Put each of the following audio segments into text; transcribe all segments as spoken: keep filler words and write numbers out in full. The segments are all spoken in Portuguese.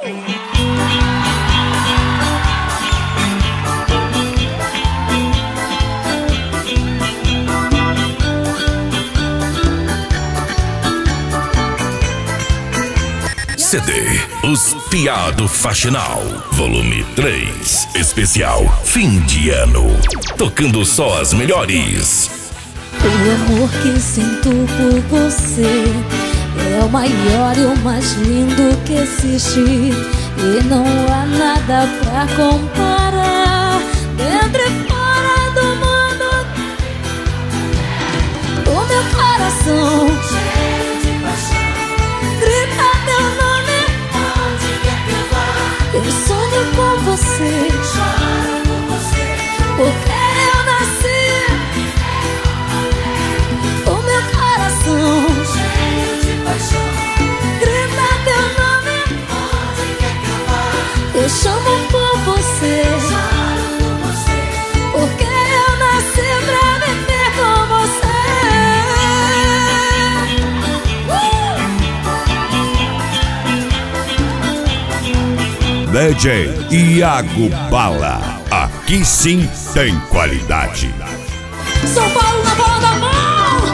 C D Os Piado Faxinal, volume três, especial fim de ano, tocando só as melhores. O amor que sinto por você é o maior e o mais lindo que existe, e não há nada pra comparar. Dentro e fora do mundo, o meu coração grita teu nome. Eu sonho com você, choro por você, porque eu nasci. O meu coração cheio de paixão grita teu nome. Onde quer que eu vá, eu chamo por você, choro por você, porque eu nasci pra viver com você. uh! D J Iago Bala, aqui sim tem qualidade. São Paulo na bola da mão.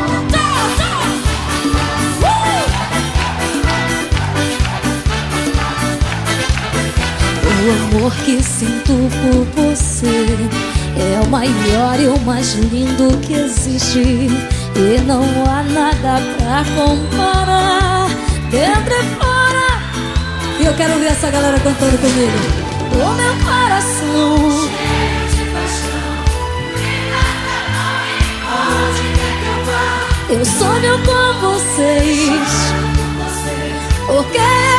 O amor que sinto por você é o maior e o mais lindo que existe, e não há nada pra comparar. Dentro e fora, e eu quero ver essa galera cantando comigo. O meu coração cheio de paixão, onde quer que eu vá, eu sonho com vocês, porque